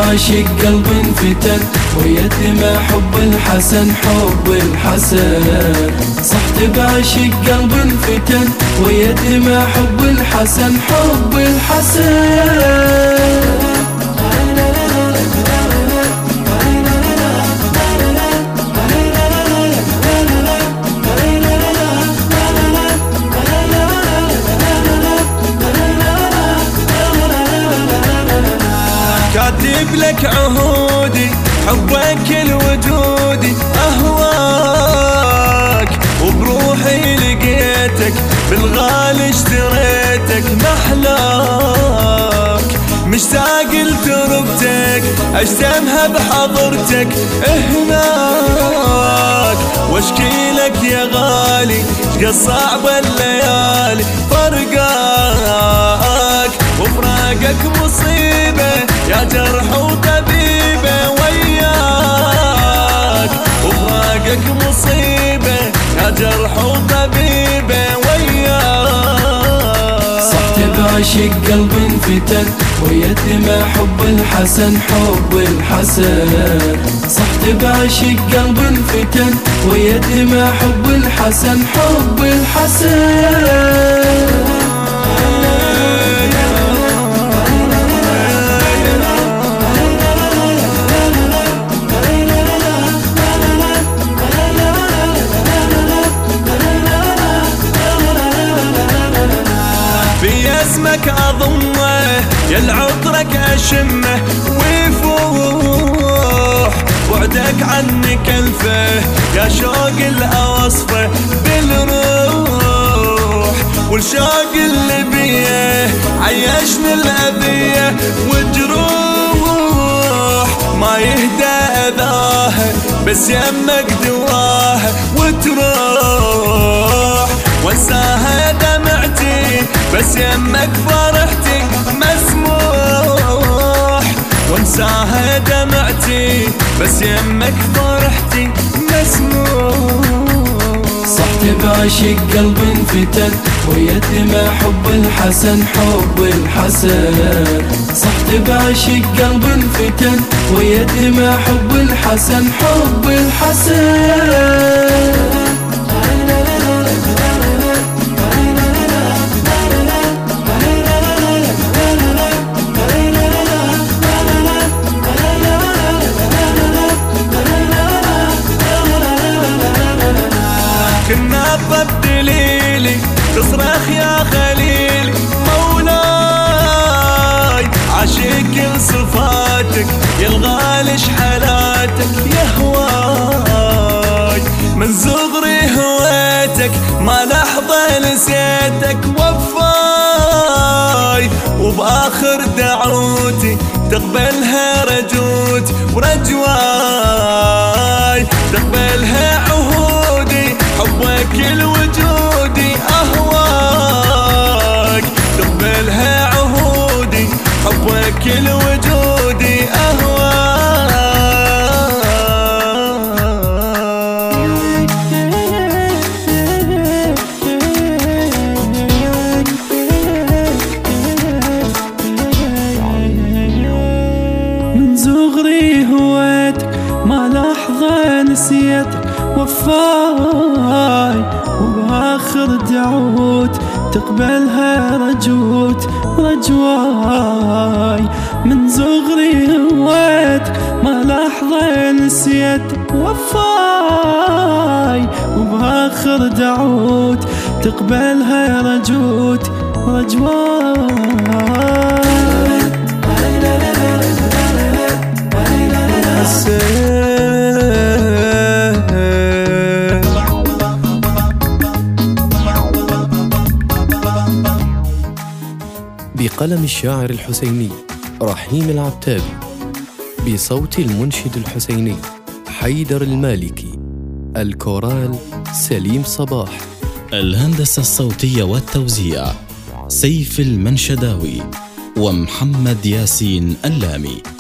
بعشق قلب انفتن ويتم حب الحسن حب الحسن. صحت بعشق قلب انفتن ويتم حب الحسن حب الحسن. كاتب لك عهودي حبك الوجودي أهواك وبروحي لقيتك بالغالي اشتريتك محلاك مشتاق لتربتك أجتمها بحضرتك هناك واشكي لك يا غالي شقد صعبة الليالي فرقاك وفراقك مصيبة يا جرح وطبيبة وياك وفراقك مصيبة يا جرح وطبيبة وياك. صحت بعشق قلب انفتن ويتم حب الحسن حب الحسن. صحت بعشق قلب انفتن ويتم حب الحسن حب الحسن. اسمك أضمه يا العطرك أشمه ويفوح بعدك عني كلفه يا شوق الأوصفه بالروح والشوق اللي بيه عيشني الأذية وجروح ما يهدى أذاها بس يمك دواها وتروح وانساها دمعتي بس يمك فرحتي مسموح وانساها دمعتي بس يمك فرحتي مسموح. صحت بعشق قلب انفتن ويتم حب الحسن حب الحسن. صحت بعشق قلب انفتن ويتم حب الحسن حب الحسن. كنا ببدليلي تصرخ يا خليلي مولاي عاشق صفاتك يا الغالي حالاتك يا هواي من صغري هويتك ما لحظة نسيتك وفاي وبآخر دعوتي تقبلها رجوتي ورجواي تقبلها عهودي حبك الوجودي أهواك تقبلها عهودي حبك الوجودي أهواك. من صغري هويتك ما لحظة نسيتك وفاي وبآخر دعوت تقبلها رجوت رجواي من صغري هويتك ما لحظة نسيتك وفاي وبآخر دعوت تقبلها رجوت رجواي. بقلم الشاعر الحسيني رحيم العتابي، بصوت المنشد الحسيني حيدر المالكي، الكورال سليم صباح، الهندسة الصوتية والتوزيع سيف المنشداوي ومحمد ياسين اللامي.